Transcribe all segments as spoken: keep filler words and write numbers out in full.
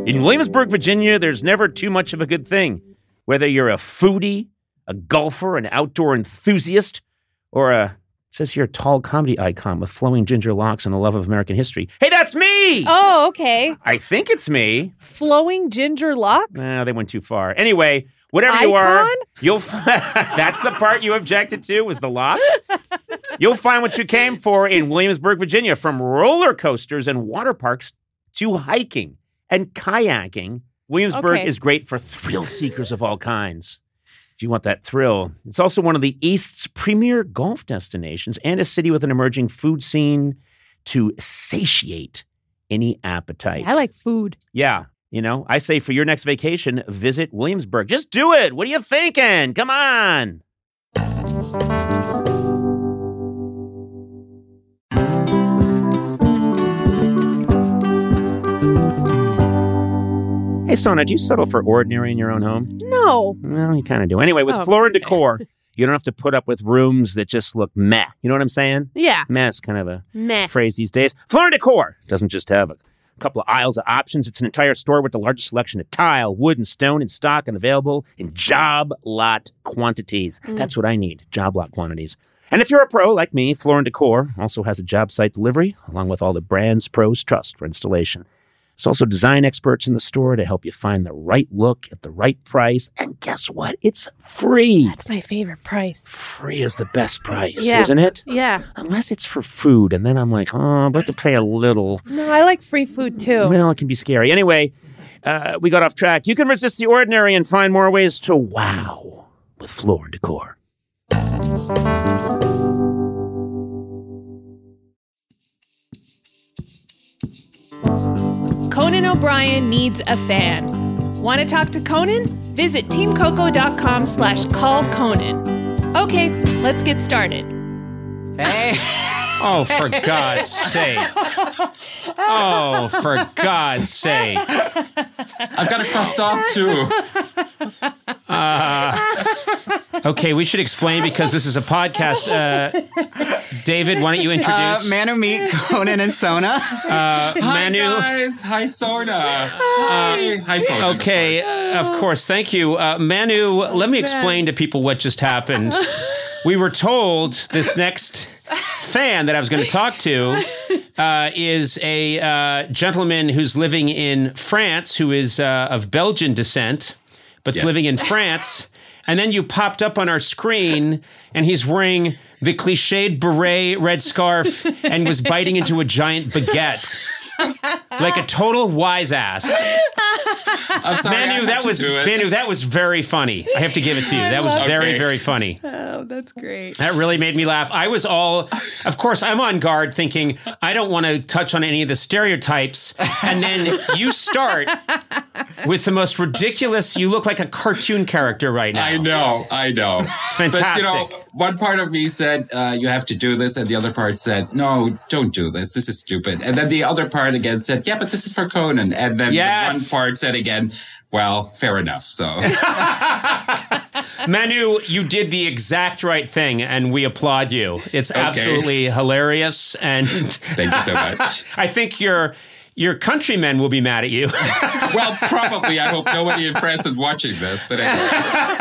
In Williamsburg, Virginia, there's never too much of a good thing. Whether you're a foodie, a golfer, an outdoor enthusiast, or a, it says here, tall comedy icon with flowing ginger locks and a love of American history. Hey, that's me! Oh, okay. I think it's me. Flowing ginger locks? Nah, they went too far. Anyway, whatever icon? you are, you'll f- that's the part you objected to, was the locks. You'll find what you came for in Williamsburg, Virginia, from roller coasters and water parks to hiking and kayaking. Williamsburg Okay. is great for thrill seekers of all kinds. If you want that thrill, it's also one of the East's premier golf destinations and a city with an emerging food scene to satiate any appetite. I like food. Yeah. You know, I say for your next vacation, visit Williamsburg. Just do it. What are you thinking? Come on. Hey, Sona, do you settle for ordinary in your own home? No. Well, you kind of do. Anyway, with Oh, Floor and okay. Decor, you don't have to put up with rooms that just look meh. You know what I'm saying? Yeah. Meh is kind of a Meh. phrase these days. Floor and Decor doesn't just have a couple of aisles of options. It's an entire store with the largest selection of tile, wood, and stone in stock and available in job lot quantities. Mm. That's what I need, job lot quantities. And if you're a pro like me, Floor and Decor also has a job site delivery, along with all the brands pros trust for installation. There's also design experts in the store to help you find the right look at the right price. And guess what? It's free. That's my favorite price. Free is the best price, Yeah. isn't it? Yeah. Unless it's for food, and then I'm like, oh, I'm about to pay a little. No, I like free food too. Well, it can be scary. Anyway, uh, we got off track. You can resist the ordinary and find more ways to wow with Floor and Decor. Conan O'Brien needs a fan. Want to talk to Conan? Visit teamcoco.com slash call Conan. Okay, let's get started. Hey. Oh, for God's sake. Oh, for God's sake. I've got a croissant too. Uh, okay, we should explain because this is a podcast. Uh, David, why don't you Uh, introduce? Manu meet Conan and Sona. Uh, Manu. Hi guys, hi Sona. Hi, hi Conan. Okay, uh, of course. Thank you. Uh, Manu, let me explain to people what just happened. We were told this next fan that I was going to talk to uh, is a uh, gentleman who's living in France, who is uh, of Belgian descent, but's Yeah. living in France. And then you popped up on our screen, and he's wearing the cliched beret, red scarf, and was biting into a giant baguette. Like a total wise ass. I'm sorry, I Manu, had that to was do it. Manu, that was very funny. I have to give it to you. That was very, Okay. very funny. Oh, that's great. That really made me laugh. I was all, of course, I'm on guard thinking, I don't want to touch on any of the stereotypes. And then you start with the most ridiculous, you look like a cartoon character right now. I know, I know. It's fantastic. But, you know, one part of me said, uh, you have to do this, and the other part said, no, don't do this. This is stupid. And then the other part again said, yeah, but this is for Conan. And then Yes. the one part said again, well, fair enough. So Manu, you did the exact right thing, and we applaud you. It's Okay. absolutely hilarious. And thank you so much. I think your your countrymen will be mad at you. Well, probably. I hope nobody in France is watching this, but anyway.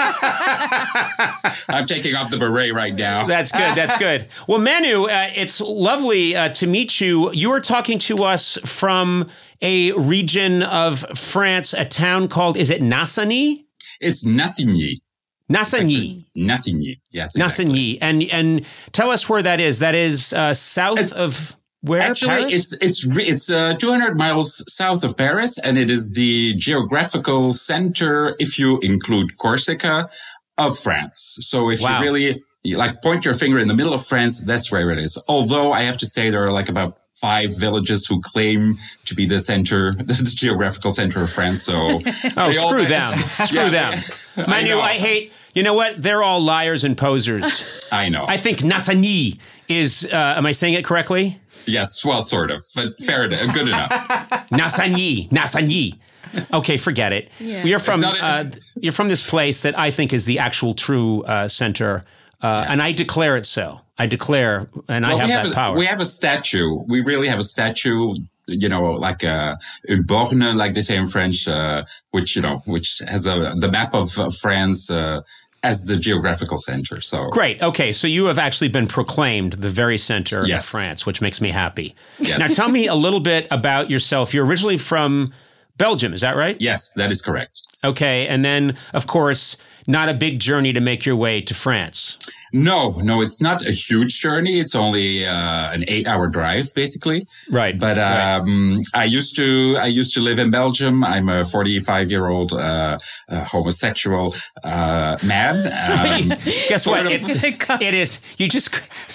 I'm taking off the beret right now. That's good. That's good. Well, Manu, uh, it's lovely uh, to meet you. You are talking to us from a region of France, a town called, is it Nassagny? It's Nassigny. Nassagny. Nassigny. Yes, exactly. Nassagny. And and tell us where that is. That is uh, south It's- of where? Actually, Paris? it's it's re- it's uh, two hundred miles south of Paris, and it is the geographical center, if you include Corsica, of France. So if Wow. you really you, like point your finger in the middle of France, that's where it is. Although I have to say there are like about five villages who claim to be the center, the geographical center of France. So Oh, they all- screw them. Screw Yeah, them. I Manu, know. I hate, you know what? They're all liars and posers. I know. I think Nassagny is, uh, am I saying it correctly? Yes, well, sort of, but fair enough, good enough. Nassagny. Nassagny. Okay, forget it. You're from It's not uh, a- you're from this place that I think is the actual true uh, center, uh, and I declare it so. I declare, and I Well, have we that have a, power. We have a statue. We really have a statue you know, like uh, une borne, like they say in French, uh, which, you know, which has a, the map of uh, France uh, as the geographical center. So great. Okay. So you have actually been proclaimed the very center yes. of France, which makes me happy. Yes. Now tell me a little bit about yourself. You're originally from Belgium, is that right? Yes, that is correct. Okay. And then, of course, not a big journey to make your way to France. No, no, it's not a huge journey. It's only uh, an eight-hour drive, basically. Right. But um, right. I used to, I used to live in Belgium. I'm a forty-five-year-old uh, uh, homosexual uh, man. Um, Guess what? It's, it is. You just.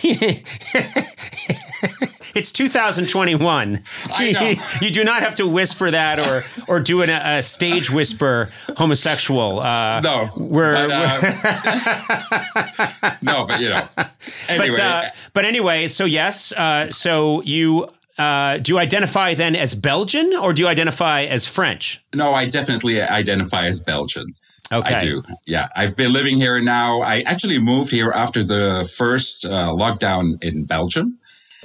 It's two thousand twenty-one. I know. You do not have to whisper that or or do an, a stage whisper homosexual. Uh, no. We're, but, uh, no, but you know. Anyway. But, uh, but anyway, so yes. Uh, so you uh, do you identify then as Belgian or do you identify as French? No, I definitely identify as Belgian. Okay. I do. Yeah. I've been living here now. I actually moved here after the first uh, lockdown in Belgium.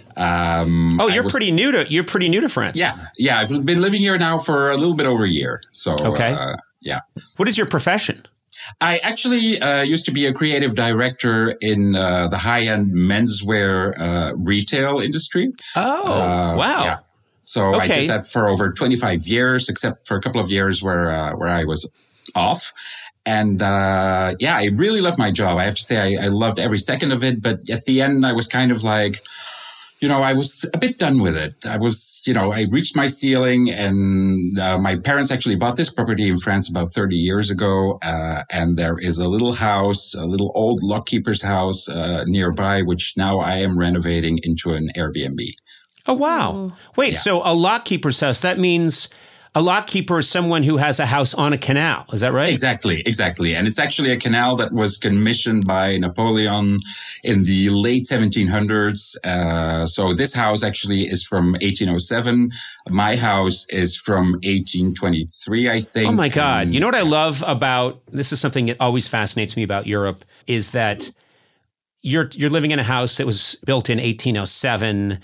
Um, oh, you're was, pretty new to you're pretty new to France. Yeah, yeah. I've been living here now for a little bit over a year. So, okay. uh, yeah. What is your profession? I actually uh, used to be a creative director in uh, the high-end menswear uh, retail industry. Oh, uh, wow. Yeah. So okay. I did that for over twenty-five years, except for a couple of years where uh, where I was off. And, uh, yeah, I really loved my job. I have to say I, I loved every second of it. But at the end, I was kind of like, you know, I was a bit done with it. I was, you know, I reached my ceiling and uh, my parents actually bought this property in France about thirty years ago. Uh, and there is a little house, a little old lockkeeper's house uh, nearby, which now I am renovating into an Airbnb. Oh, wow. Ooh. Wait, yeah. So a lockkeeper's house, that means a lockkeeper is someone who has a house on a canal. Is that right? Exactly, exactly. And it's actually a canal that was commissioned by Napoleon in the late seventeen hundreds. Uh, so this house actually is from eighteen oh seven. My house is from eighteen twenty-three, I think. Oh, my God. And you know what I love about, this is something that always fascinates me about Europe, is that you're you're living in a house that was built in eighteen oh seven,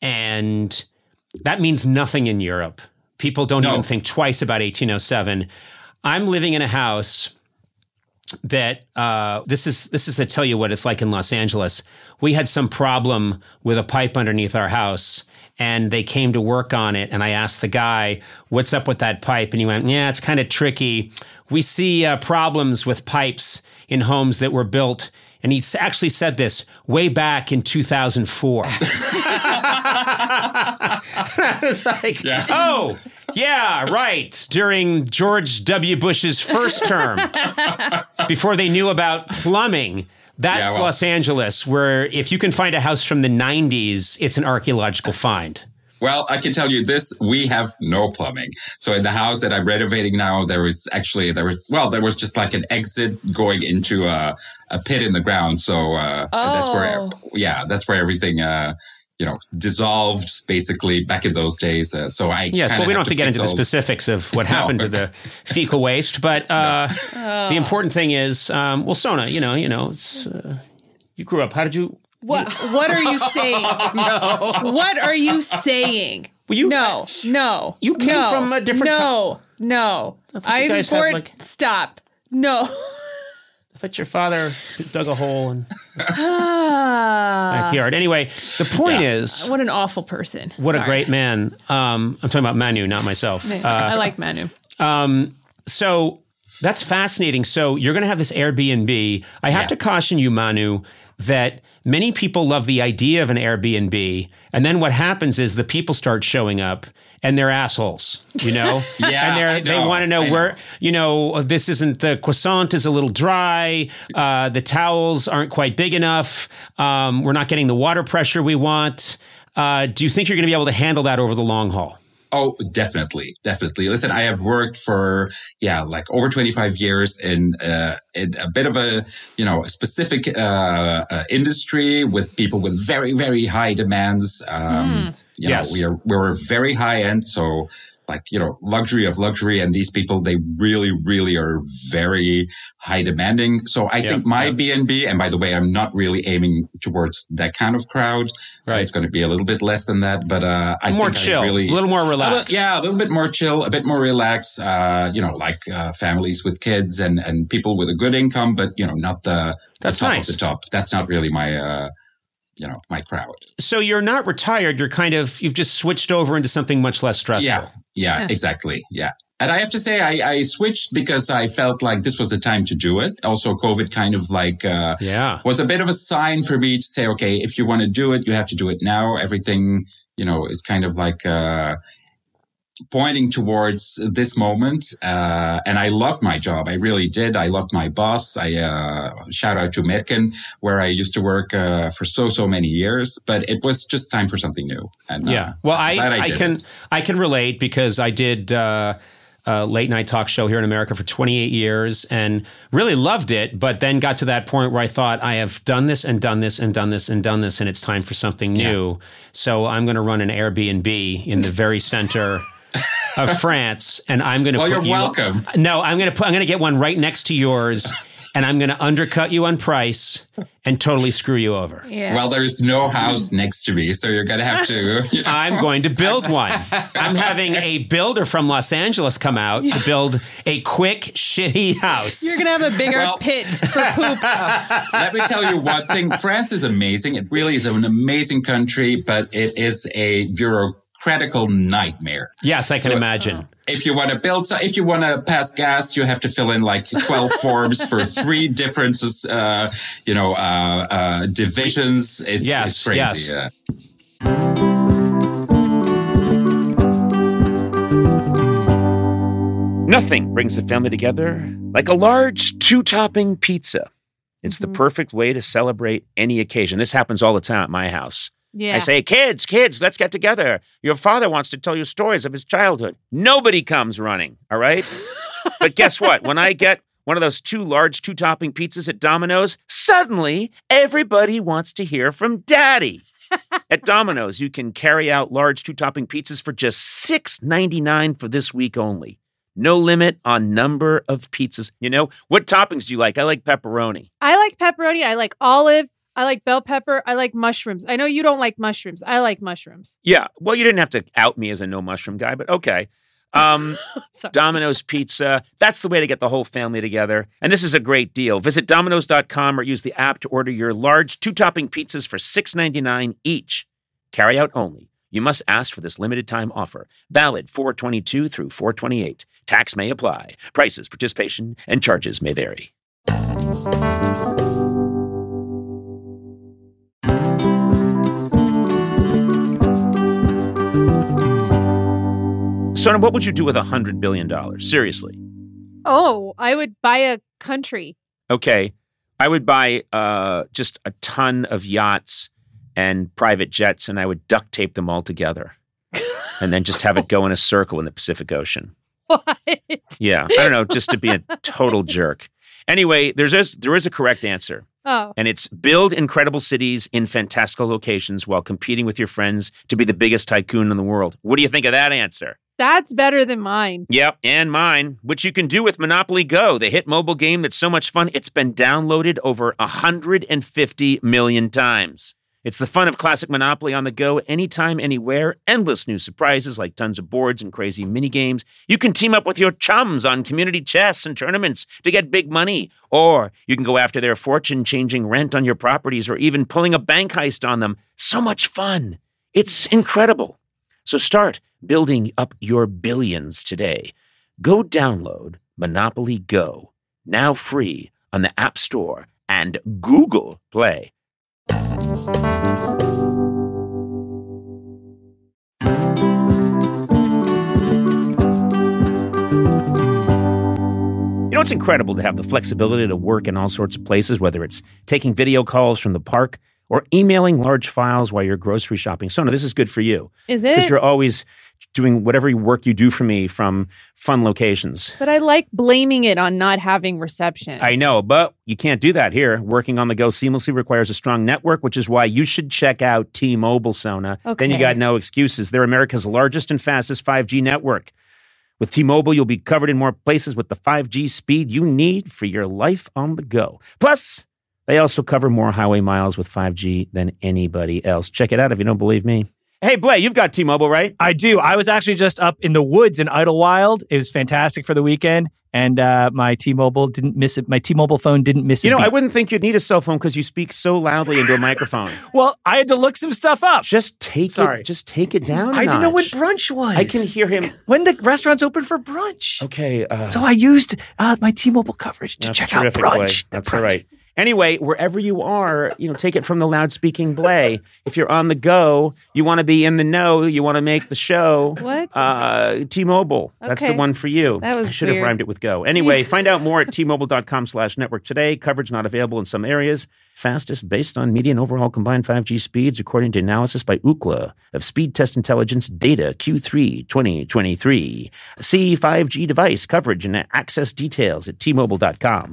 and that means nothing in Europe. People don't no. even think twice about eighteen oh seven. I'm living in a house that uh, this is this is to tell you what it's like in Los Angeles. We had some problem with a pipe underneath our house, and they came to work on it. And I asked the guy, "What's up with that pipe?" And he went, "Yeah, it's kind of tricky. We see uh, problems with pipes in homes that were built." And he actually said this way back in two thousand four. I was like, yeah. oh, yeah, right. During George W. Bush's first term, before they knew about plumbing. That's yeah, well, Los Angeles, where if you can find a house from the nineties, it's an archaeological find. Well, I can tell you this, we have no plumbing. So in the house that I'm renovating now, there was actually, there was, well, there was just like an exit going into a, a pit in the ground. So uh, oh. that's where, yeah, that's where everything, uh, you know, dissolved basically back in those days. Uh, so I Yes, well, we don't have to, to get into all... the specifics of what happened no. to the fecal waste. But uh, no. oh. the important thing is, um, well, Sona, you know, you know, it's, uh, you grew up, how did you... What What are you saying? no. What are you saying? Well, you, no, no. You came no, from a different... No, co- no. I, I before like... Stop. No. I thought your father dug a hole in backyard. Anyway, the point yeah. is... What an awful person. What Sorry. a great man. Um, I'm talking about Manu, not myself. Uh, I like Manu. Um, so that's fascinating. So you're going to have this Airbnb. I have yeah. to caution you, Manu, that... Many people love the idea of an Airbnb, and then what happens is the people start showing up, and they're assholes, you know? yeah, and they're, I know, they want to know I where, know. you know, this isn't, the croissant is a little dry, uh, the towels aren't quite big enough, um, we're not getting the water pressure we want. Uh, do you think you're going to be able to handle that over the long haul? Oh, definitely. Definitely. Listen, I have worked for, yeah, like over twenty-five years in, uh, in a bit of a, you know, a specific, uh, uh, industry with people with very, very high demands. Um, mm. you yes. know, we are, we're very high end. So like, you know, luxury of luxury. And these people, they really, really are very high demanding. So I yeah, think my yeah. B and B, and by the way, I'm not really aiming towards that kind of crowd. Right. Uh, it's going to be a little bit less than that, but uh, I more think chill, I really, a little more relaxed. A little, yeah, a little bit more chill, a bit more relaxed. Uh, you know, like uh, families with kids and, and people with a good income, but you know, not the, That's the top nice. of the top. That's not really my, uh, you know, my crowd. So you're not retired. You're kind of, you've just switched over into something much less stressful. Yeah, yeah, Yeah. exactly. Yeah. And I have to say, I, I switched because I felt like this was the time to do it. Also, COVID kind of like, uh, Yeah. was a bit of a sign for me to say, okay, if you want to do it, you have to do it now. Everything, you know, is kind of like, uh, pointing towards this moment. Uh, and I loved my job. I really did. I loved my boss. I, uh, shout out to Merken, where I used to work, uh, for so, so many years, but it was just time for something new. And, uh, Yeah. Well, I, glad I, did can, it. I can relate because I did, uh, a late night talk show here in America for twenty-eight years and really loved it, but then got to that point where I thought I have done this and done this and done this and done this, and it's time for something new. Yeah. So I'm going to run an Airbnb in the very center of France, and I'm going to. Well, put you're you, welcome. No, I'm going to put. I'm going to get one right next to yours, and I'm going to undercut you on price and totally screw you over. Yeah. Well, there's no house next to me, so you're going to have to. You know. I'm going to build one. I'm having a builder from Los Angeles come out to build a quick, shitty house. You're going to have a bigger Well- pit for poop. Let me tell you one thing. France is amazing. It really is an amazing country, but it is a bureaucratical nightmare. Yes, I can So- imagine. If you want to build, so if you want to pass gas, you have to fill in like twelve forms for three different, uh, you know, uh, uh, divisions. It's, Yes, it's crazy. yes. Yeah. Nothing brings the family together like a large two-topping pizza. It's the perfect way to celebrate any occasion. This happens all the time at my house. Yeah. I say, kids, kids, let's get together. Your father wants to tell you stories of his childhood. Nobody comes running, all right? But guess what? When I get one of those two large two-topping pizzas at Domino's, suddenly everybody wants to hear from Daddy. At Domino's, you can carry out large two-topping pizzas for just six ninety-nine for this week only. No limit on number of pizzas. You know, what toppings do you like? I like pepperoni. I like pepperoni. I like olive. I like bell pepper. I like mushrooms. I know you don't like mushrooms. I like mushrooms. Yeah, well, you didn't have to out me as a no mushroom guy, but okay. Um, Sorry. Domino's Pizza, that's the way to get the whole family together. And this is a great deal. Visit Domino's dot com or use the app to order your large two-topping pizzas for six ninety-nine each. Carry out only. You must ask for this limited time offer. Valid four twenty-two through four twenty-eight. Tax may apply. Prices, participation, and charges may vary. Sona, what would you do with one hundred billion dollars? Seriously. Oh, I would buy a country. Okay. I would buy uh, just a ton of yachts and private jets, and I would duct tape them all together and then just have it go in a circle in the Pacific Ocean. What? Yeah. I don't know, just to be a total jerk. Anyway, there's a, there is a correct answer, Oh, and it's build incredible cities in fantastical locations while competing with your friends to be the biggest tycoon in the world. What do you think of that answer? that's better than mine. Yep, and mine, which you can do with Monopoly Go, the hit mobile game that's so much fun, it's been downloaded over one hundred fifty million times. It's the fun of classic Monopoly on the go, anytime, anywhere, endless new surprises like tons of boards and crazy mini games. You can team up with your chums on community chess and tournaments to get big money, or you can go after their fortune-changing rent on your properties or even pulling a bank heist on them. So much fun. It's incredible. So start building up your billions today. Go download Monopoly Go, now free on the App Store and Google Play. You know, it's incredible to have the flexibility to work in all sorts of places, whether it's taking video calls from the park or emailing large files while you're grocery shopping. Sona, this is good for you. Is Because it? you're always doing whatever work you do for me from fun locations. But I like blaming it on not having reception. I know, but you can't do that here. Working on the go seamlessly requires a strong network, which is why you should check out T-Mobile, Sona. Then you Okay. got no excuses. They're America's largest and fastest five G network. With T-Mobile, you'll be covered in more places with the five G speed you need for your life on the go. Plus, they also cover more highway miles with five G than anybody else. Check it out if you don't believe me. Hey, Blay, you've got T-Mobile, right? I do. I was actually just up in the woods in Idlewild. It was fantastic for the weekend, and uh, my T-Mobile didn't miss it. My T-Mobile phone didn't miss it. You know, beat. I wouldn't think you'd need a cell phone because you speak so loudly into a microphone. Well, I had to look some stuff up. Just take Sorry. it. Just take it down. a I didn't know when notch. brunch was. I can hear him. when the restaurant's open for brunch. Okay. Uh, So I used uh, my T-Mobile coverage to that's check out terrific, brunch. Blay. The That's brunch. all right. Anyway, wherever you are, you know, take it from the loud-speaking Blay. If you're on the go, you want to be in the know, you want to make the show. What? Uh, T-Mobile. That's the Okay. one for you. That was I should have weird. rhymed it with go. Anyway, find out more at T-Mobile.com slash network today. Coverage not available in some areas. Fastest based on median overall combined five G speeds, according to analysis by Ookla of Speed Test Intelligence data Q three twenty twenty-three. See five G device coverage and access details at T Mobile dot com.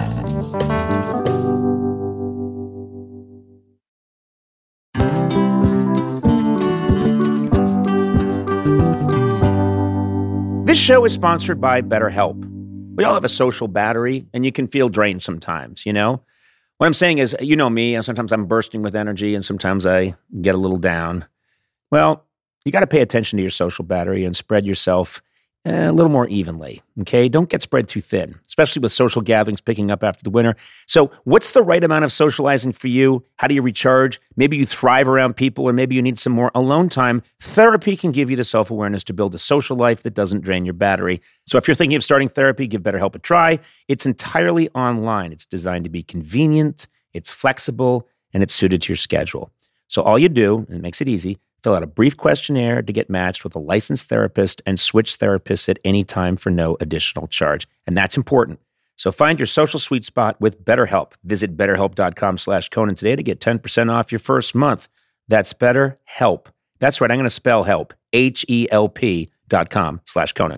This show is sponsored by BetterHelp. We all have a social battery, and you can feel drained sometimes, you know? What I'm saying is, you know me, and sometimes I'm bursting with energy, and sometimes I get a little down. Well, you got to pay attention to your social battery and spread yourself a little more evenly, okay? Don't get spread too thin, especially with social gatherings picking up after the winter. So what's the right amount of socializing for you? How do you recharge? Maybe you thrive around people, or maybe you need some more alone time. Therapy can give you the self-awareness to build a social life that doesn't drain your battery. So if you're thinking of starting therapy, give BetterHelp a try. It's entirely online. It's designed to be convenient, it's flexible, and it's suited to your schedule. So all you do, and it makes it easy, fill out a brief questionnaire to get matched with a licensed therapist and switch therapists at any time for no additional charge. And that's important. So find your social sweet spot with BetterHelp. Visit betterhelp.com slash Conan today to get ten percent off your first month. That's BetterHelp. That's right. I'm going to spell help. H E L P dot com slash Conan.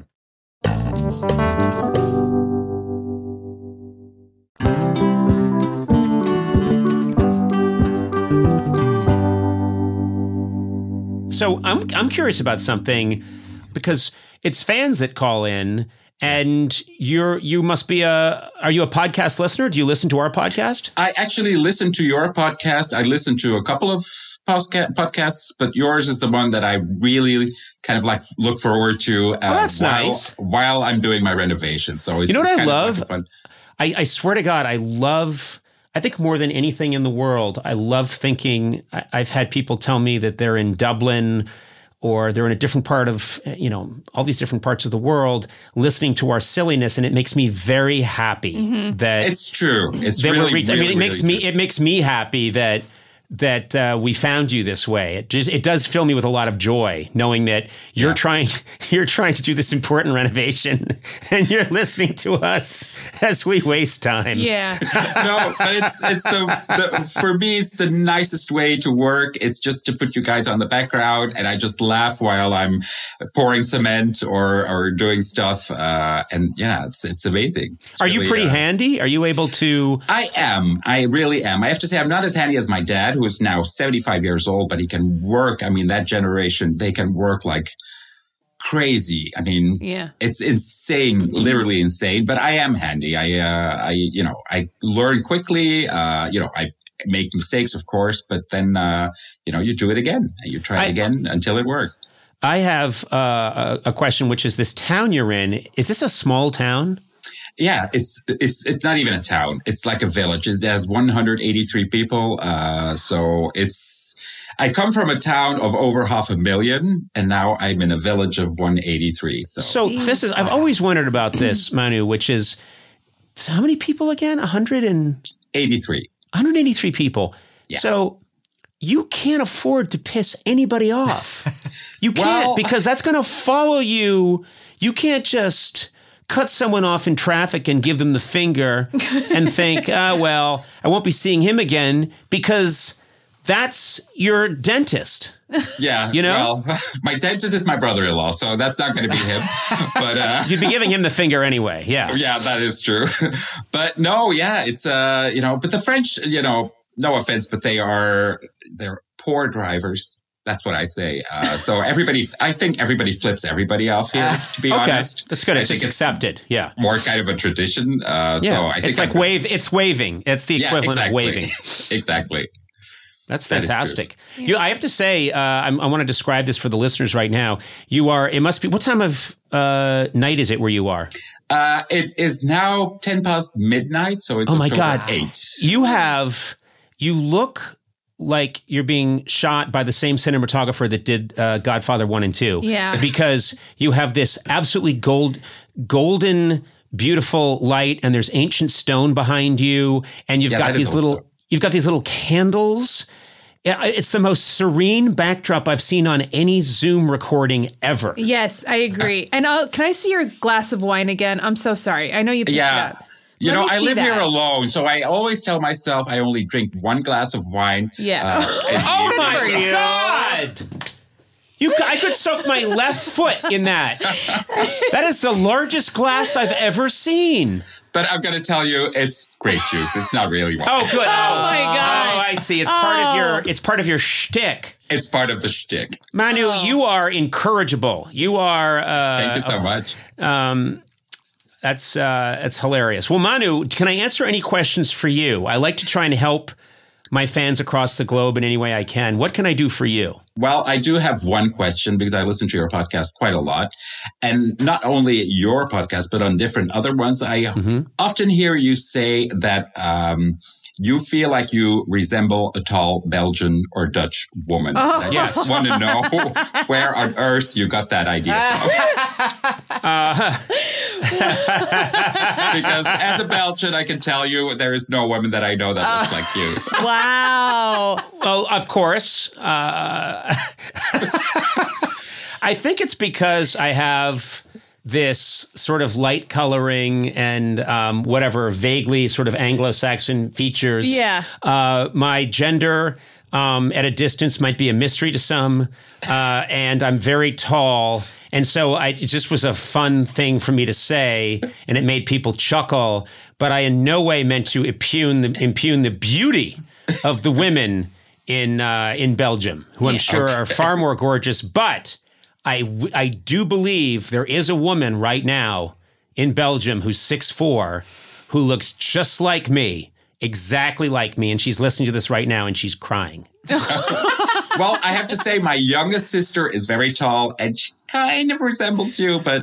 So I'm I'm curious about something because it's fans that call in, and you're you must be a are you a podcast listener? Do you listen to our podcast? I actually listen to your podcast. I listen to a couple of posca- podcasts, but yours is the one that I really kind of like look forward to. Uh, Oh, that's while, nice. While I'm doing my renovation, so it's, You know what it's I kind of love? like fun. I, I swear to God, I love. I think more than anything in the world, I love thinking. I, I've had people tell me that they're in Dublin or they're in a different part of, you know, all these different parts of the world listening to our silliness. And it makes me very happy that It's true. It's that really, we're reach- really, I mean, it makes really me, true. it makes me happy that, that uh, we found you this way. It just, it does fill me with a lot of joy knowing that you're Yeah. trying, you're trying to do this important renovation and you're listening to us as we waste time. Yeah. No, but it's it's the, the for me it's the nicest way to work. It's just to put you guys on the background, and I just laugh while I'm pouring cement or or doing stuff. Uh, and yeah, it's it's amazing. It's Are you really, pretty uh, handy? Are you able to? I am. I really am. I have to say, I'm not as handy as my dad, who is now seventy-five years old, but he can work. I mean, that generation, they can work like crazy. I mean, Yeah. it's insane, literally insane, but I am handy. I, uh, I, you know, I learn quickly. Uh, you know, I make mistakes, of course, but then, uh, you know, you do it again and you try I- it again until it works. I have uh, a, a question, which is this town you're in. Is this a small town? Yeah, it's it's it's not even a town. It's like a village. It has one hundred eighty-three people. Uh, so it's. I come from a town of over half a million, and now I'm in a village of one eighty-three. So, So this is. I've always wondered about this, Manu, which is so how many people again? one hundred and eighty-three. one hundred eighty-three people. Yeah. So you can't afford to piss anybody off. You can't Well- because that's going to follow you. You can't just cut someone off in traffic and give them the finger and think, ah, well, I won't be seeing him again because that's your dentist. Yeah, You know? Well, my dentist is my brother-in-law, so that's not going to be him. But uh, You'd be giving him the finger anyway. Yeah. yeah, that is true. But no, yeah, it's uh, you know, but the French, you know, no offense, but they are they're poor drivers. That's what I say. Uh, so everybody, I think everybody flips everybody off here, to be okay. honest. That's good. I It's think just accepted. Yeah. more kind of a tradition. Uh, Yeah. So I think it's like I'm- wave. It's waving. It's the Yeah, equivalent exactly. of waving. Exactly. That's That is fantastic. You, I have to say, uh, I'm, I want to describe this for the listeners right now. You are. It must be. What time of uh, night is it where you are? Uh, it is now ten past midnight, so it's Oh my October God. eighth. You have. You look like you're being shot by the same cinematographer that did uh, Godfather one and two. Yeah. Because you have this absolutely gold, golden, beautiful light, and there's ancient stone behind you, and you've Yeah, got that is these little, also- you've got these little candles. Yeah, it's the most serene backdrop I've seen on any Zoom recording ever. Yes, I agree. And I'll, can I see your glass of wine again? I'm so sorry. I know you picked it Yeah. up. You Let know, me I see live that. here alone, so I always tell myself I only drink one glass of wine. Yeah. Uh, and Oh you- my God! You, c- I could soak my left foot in that. That is the largest glass I've ever seen. But I'm going to tell you, it's grape juice. It's not really wine. Oh, good. Oh, my God. Oh, I see. It's part of Oh. your. It's part of your shtick. It's part of the shtick. Manu, Oh. you are incorrigible. You are. Uh, Thank you so much. Um, that's uh, that's hilarious. Well, Manu, can I answer any questions for you? I like to try and help my fans across the globe in any way I can. What can I do for you? Well, I do have one question because I listen to your podcast quite a lot. And not only your podcast, but on different other ones, I Mm-hmm. often hear you say that um, you feel like you resemble a tall Belgian or Dutch woman. Oh. I Yes. just want to know where on earth you got that idea from. Uh, Because as a Belgian, I can tell you there is no woman that I know that looks like you. So. Wow. well, of course. Uh, I think it's because I have this sort of light coloring and um, whatever vaguely sort of Anglo-Saxon features. Yeah. Uh, my gender um, at a distance might be a mystery to some, uh, and I'm very tall. And so I, it just was a fun thing for me to say, and it made people chuckle. But I in no way meant to impugn the, impugn the beauty of the women in uh, in Belgium, who I'm Yeah. sure Okay. are far more gorgeous. But I, w- I do believe there is a woman right now in Belgium who's six foot four, who looks just like me, exactly like me. And she's listening to this right now and she's crying. Well, I have to say, my youngest sister is very tall and she kind of resembles you, but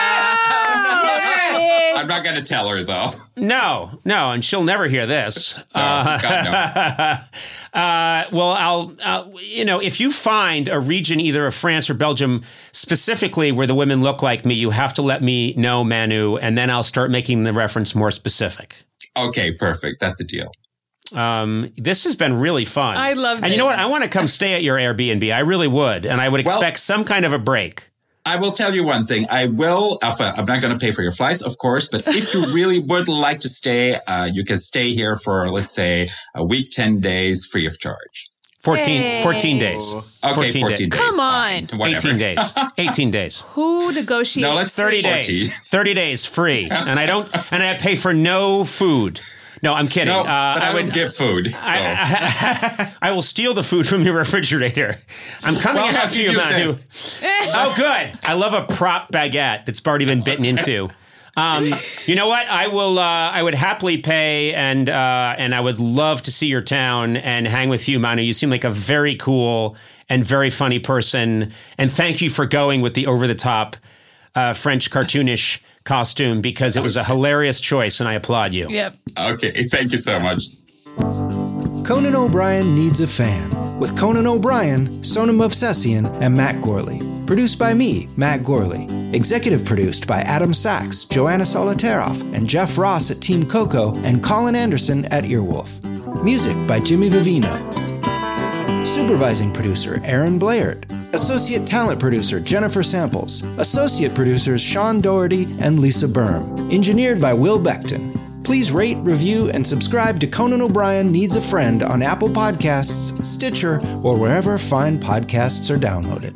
I'm not going to tell her, though. No, no, and she'll never hear this. No, God, Uh, well, I'll, uh, you know, if you find a region either of France or Belgium specifically where the women look like me, you have to let me know, Manu, and then I'll start making the reference more specific. no. Okay, perfect. That's a deal. Um, this has been really fun. I loved And you it. know what? I want to come stay at your Airbnb. I really would. And I would Well- expect some kind of a break. I will tell you one thing. I will, enfin, I'm not going to pay for your flights, of course, but if you really would like to stay, uh, you can stay here for, let's say, a week, ten days free of charge. fourteen, Hey. fourteen days. Okay, fourteen fourteen days. days. Come fine, on. whatever. eighteen days. eighteen days. Who negotiates? No, let's thirty forty. days. thirty days free. And I don't, and I pay for no food. No, I'm kidding. No, uh, but I, would, don't give food. So. I, I will steal the food from your refrigerator. I'm coming well, I'll after give you, you Manu. this. Oh, good. I love a prop baguette that's already been bitten into. Um, you know what? I will. Uh, I would happily pay, and uh, and I would love to see your town and hang with you, Manu. You seem like a very cool and very funny person. And thank you for going with the over the top uh, French cartoonish costume because it was a hilarious choice, and I applaud you. Yep. Okay, thank you so much. Conan O'Brien Needs a Fan, with Conan O'Brien, Sonam Movsesian, and Matt Gorley. Produced by me, Matt Gorley. Executive produced by Adam Sachs, Joanna Solotaroff, and Jeff Ross at Team Coco, and Colin Anderson at Earwolf. Music by Jimmy Vivino. Supervising producer, Aaron Blaird. Associate talent producer, Jennifer Samples. Associate producers, Sean Doherty and Lisa Berm. Engineered by Will Beckton. Please rate, review, and subscribe to Conan O'Brien Needs a Friend on Apple Podcasts, Stitcher, or wherever fine podcasts are downloaded.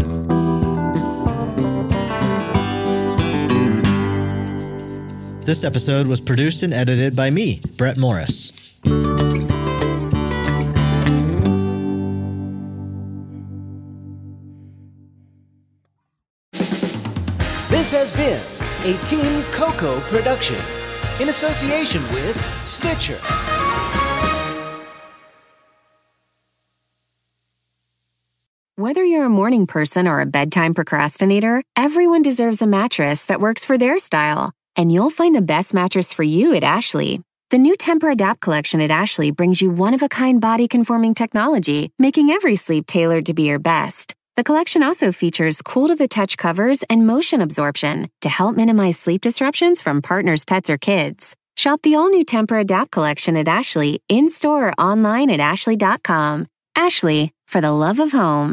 This episode was produced and edited by me, Brett Morris. This has been a Team Coco production in association with Stitcher. Whether you're a morning person or a bedtime procrastinator, everyone deserves a mattress that works for their style. And you'll find the best mattress for you at Ashley. The new Temper-Adapt collection at Ashley brings you one-of-a-kind body-conforming technology, making every sleep tailored to be your best. The collection also features cool-to-the-touch covers and motion absorption to help minimize sleep disruptions from partners, pets, or kids. Shop the all-new Temper-Adapt collection at Ashley, in-store or online at ashley dot com. Ashley, for the love of home.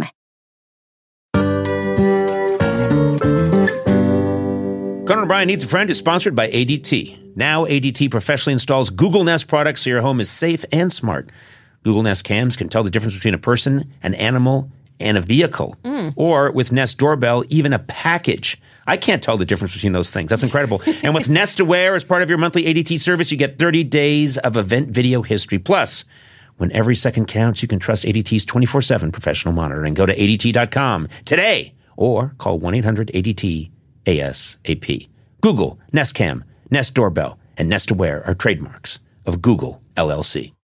Conan O'Brien Needs a Friend is sponsored by A D T. Now, A D T professionally installs Google Nest products so your home is safe and smart. Google Nest cams can tell the difference between a person, an animal, and a vehicle. Mm. Or with Nest Doorbell, even a package. I can't tell the difference between those things. That's incredible. And with Nest Aware, as part of your monthly A D T service, you get thirty days of event video history. Plus, when every second counts, you can trust A D T's twenty-four seven professional monitoring. Go to A D T dot com today or call one eight hundred A D T A S A P. Google, Nest Cam, Nest Doorbell, and Nest Aware are trademarks of Google, L L C.